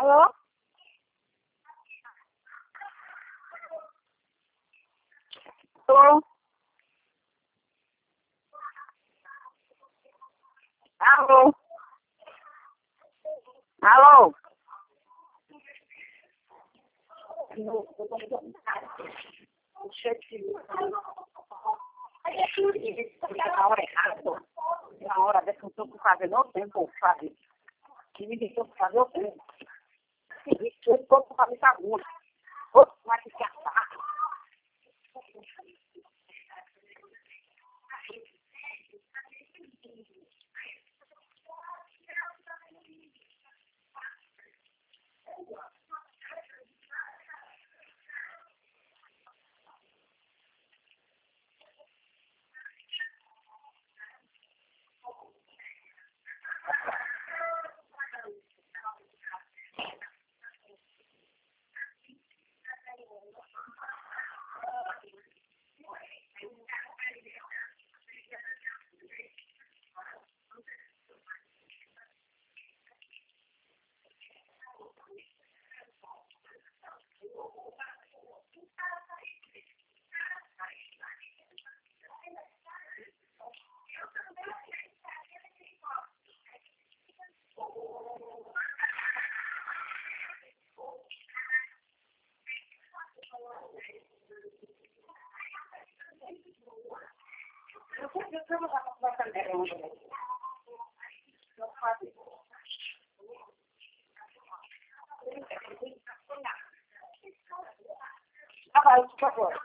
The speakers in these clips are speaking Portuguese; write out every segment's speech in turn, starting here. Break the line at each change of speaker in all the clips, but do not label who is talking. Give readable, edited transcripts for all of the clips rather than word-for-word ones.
Alô? Alô? Alô? Alô? Na hora errada, na hora dessa que eu estou fazendo o tempo, sabe? Que me deixou fazer o tempo. Isso é pouco para me bagunça. Outro vai se caçar. Ah, por favor.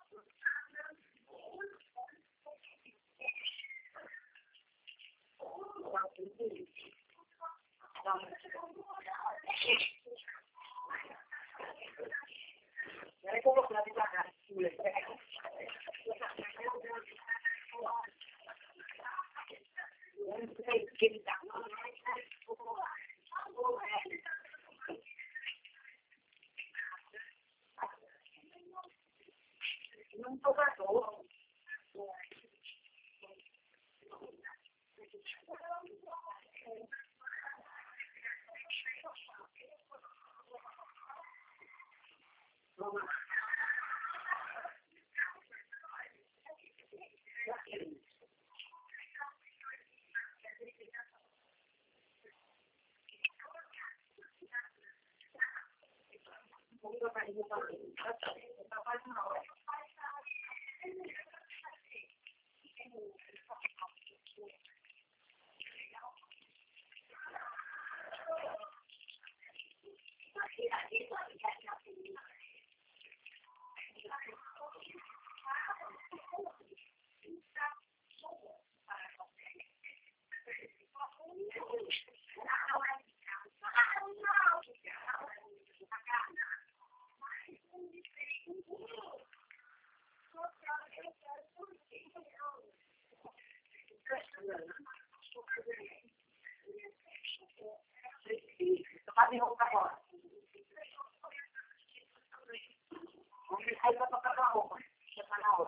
Não estou gravando. Fazem roupa agora. Vamos sair para tocar a roupa. Já está na hora.